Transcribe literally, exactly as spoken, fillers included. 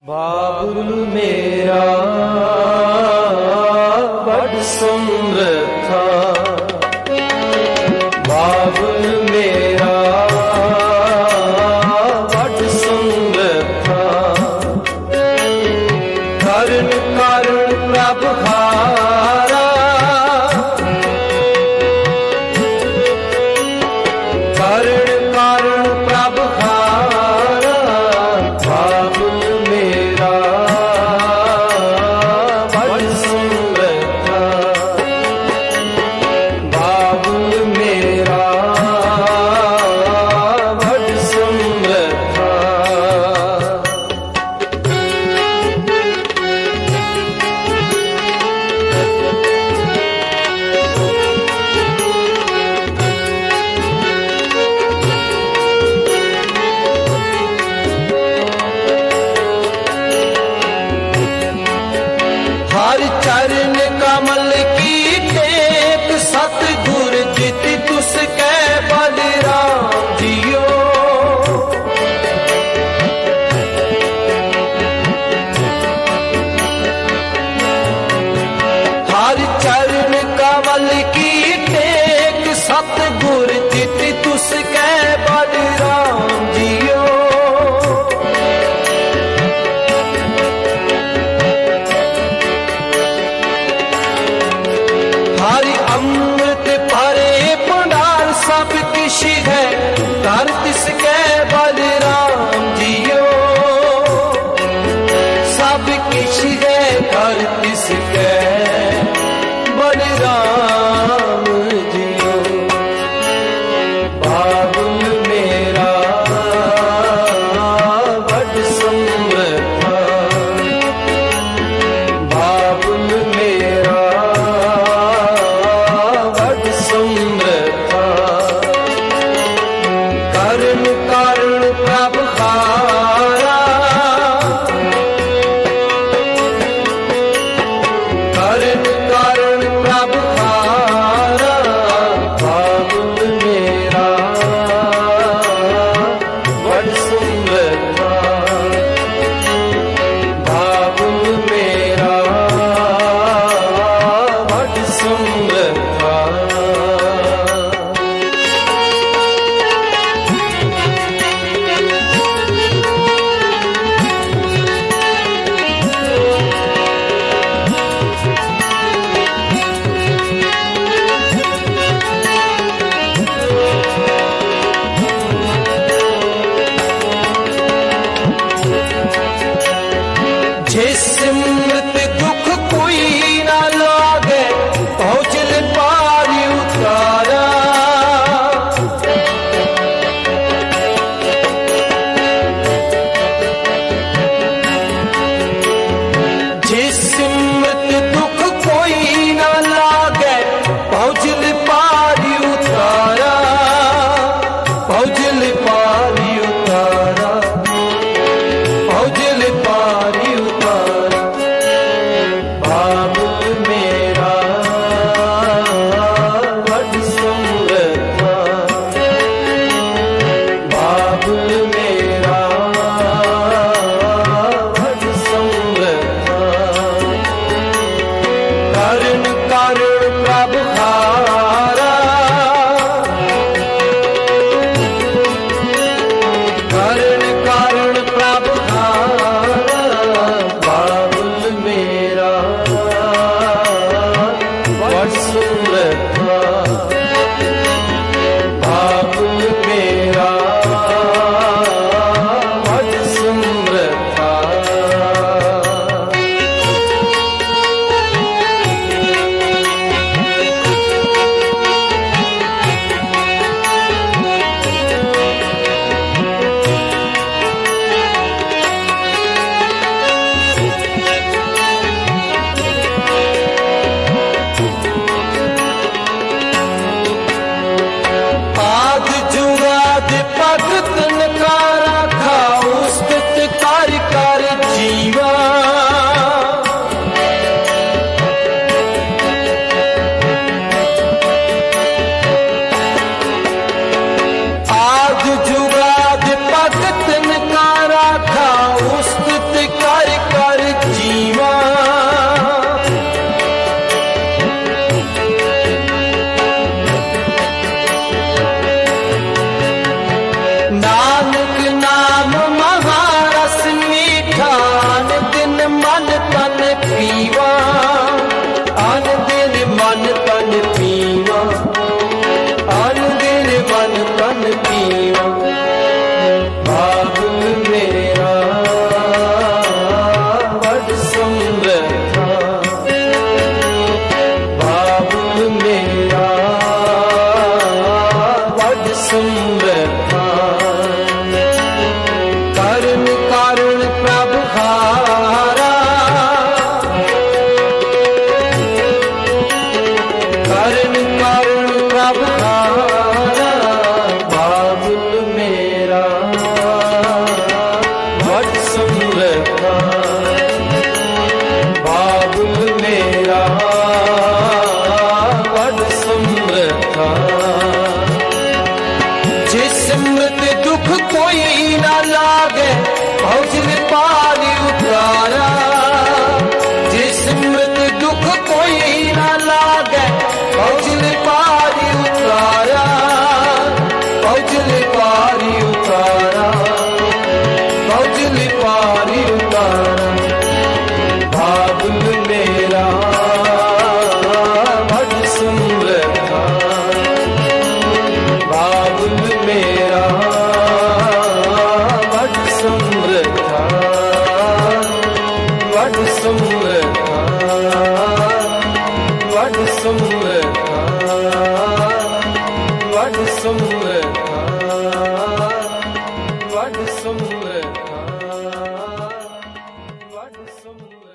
बाबुल मेरा बड़ समर्था, बाबुल मेरा बड़ समर्था, करण कारण प्रभ हारा, करण कारण प्रभ हारा, बाबुल मेरा बड़ समर्था, बाबुल मेरा बड़ समर्था। हर चरण कमल की टेक, सतगुर जित तुस कै बलराम जियो, हर चरण कमल की टेक, सतगुर जित तुस कै बलराम जियो, हरि अमृत भरे भंडार सब किश है, कर तिसकै बलराम जियो, सब किश है कर तिसकै बलराम जियो, बाबुल मेरा बड़ समर्था, बाबुल मेरा बड़ समर्था, करण कारण प्रभ हारा, करण कारण प्रभ हारा, बाबुल मेरा बड़ समर्था, बाबुल मेरा बड़ समर्था। जिस सिमरत दुख कोई ना लागे, पहुँचल पारी उतारा, जिस सिमरत दुख कोई ना लागे, पहुँचल पारी उतारा, पहुँचल पारी उतारा, पहुँचल पारी उतारा, मन तन पीवा, आन दिन मन तन पीवा, आन दिन मन तन पीवा। बाबुल मेरा वड समर्था, बाबुल मेरा वड समर्था। कारण कारण प्रभु हारा, कारण कारण प्रभु हारा। बाबुल मेरा वड समर्था, बाबुल मेरा वड समर्था। जिस मृत दुख कोई ना लागे, भौजल पारी उतारा। जिस मृत दुख कोई ना लागे, भौजल पारी उतारा, भौजल पारी उतारा, भौजल पारी उतारा। बाबुल मेरा वड समर्था, बाबुल मेरा वड समर्था, वड समर्था, वड समर्था, वड समर्था, वड समर्था, वड समर्था।